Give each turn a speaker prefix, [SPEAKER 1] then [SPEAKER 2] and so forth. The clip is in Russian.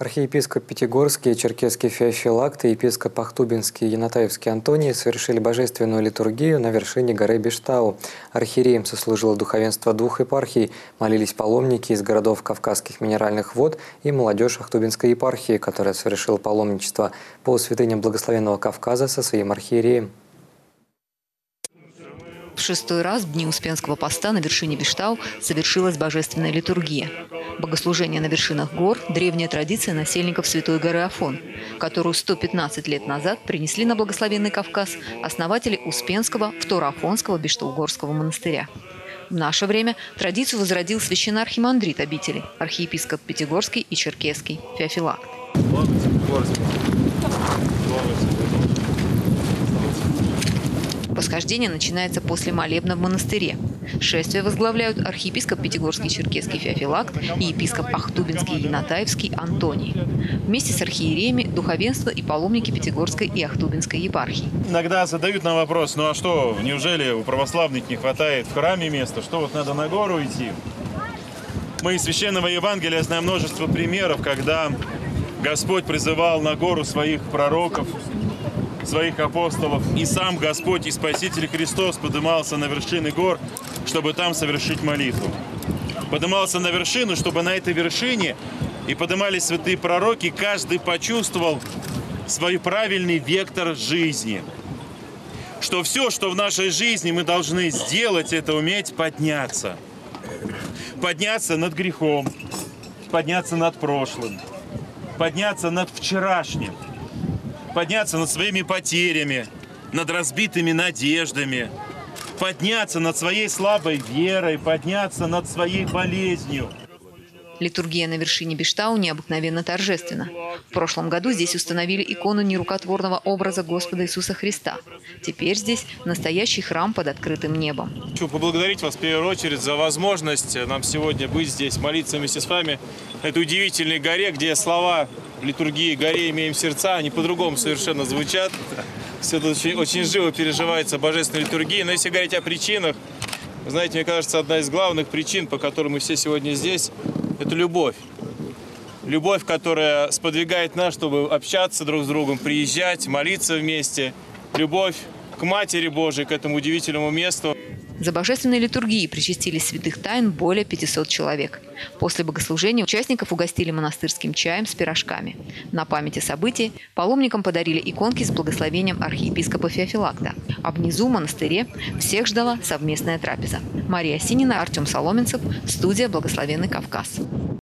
[SPEAKER 1] Архиепископ Пятигорский и Черкесский Феофилакт и епископ Ахтубинский и Янатаевский Антоний совершили божественную литургию на вершине горы Биштау. Архиереем сослужило духовенство двух епархий, молились паломники из городов Кавказских минеральных вод и молодежь Ахтубинской епархии, которая совершила паломничество по святыням Благословенного Кавказа со своим архиереем.
[SPEAKER 2] В шестой раз в дни Успенского поста на вершине Биштау совершилась божественная литургия. Богослужение на вершинах гор – древняя традиция насельников Святой горы Афон, которую 115 лет назад принесли на Благословенный Кавказ основатели Успенского Второафонского Биштаугорского монастыря. В наше время традицию возродил священноархимандрит обители, архиепископ Пятигорский и Черкесский Феофилакт. Восхождение начинается после молебна в монастыре. Шествие возглавляют архиепископ Пятигорский Черкесский Феофилакт и епископ Ахтубинский и Янатаевский Антоний. Вместе с архиереями духовенство и паломники Пятигорской и Ахтубинской епархий.
[SPEAKER 3] Иногда задают нам вопрос: ну а что, неужели у православных не хватает в храме места? Что вот надо на гору идти? Мы из Священного Евангелия знаем множество примеров, когда Господь призывал на гору своих пророков, своих апостолов, и сам Господь и Спаситель Христос поднимался на вершины гор, чтобы там совершить молитву. Поднимался на вершину, чтобы на этой вершине и поднимались святые пророки, каждый почувствовал свой правильный вектор жизни. Что все, что в нашей жизни мы должны сделать, это уметь подняться. Подняться над грехом, подняться над прошлым, подняться над вчерашним. Подняться над своими потерями, над разбитыми надеждами, подняться над своей слабой верой, подняться над своей болезнью.
[SPEAKER 2] Литургия на вершине Биштау необыкновенно торжественна. В прошлом году здесь установили икону нерукотворного образа Господа Иисуса Христа. Теперь здесь настоящий храм под открытым небом.
[SPEAKER 4] Хочу поблагодарить вас в первую очередь за возможность нам сегодня быть здесь, молиться вместе с вами на этой удивительной горе, где слова литургии «Горе имеем сердца», они по-другому совершенно звучат. Все это очень живо переживается божественной литургией. Но если говорить о причинах, вы знаете, мне кажется, одна из главных причин, по которым мы все сегодня здесь, это любовь. Любовь, которая сподвигает нас, чтобы общаться друг с другом, приезжать, молиться вместе. Любовь к Матери Божией, к этому удивительному месту.
[SPEAKER 2] За божественной литургией причастились святых тайн более 500 человек. После богослужения участников угостили монастырским чаем с пирожками. На память о событии паломникам подарили иконки с благословением архиепископа Феофилакта. А внизу, в монастыре, всех ждала совместная трапеза. Мария Синина, Артем Соломенцев, студия «Благословенный Кавказ».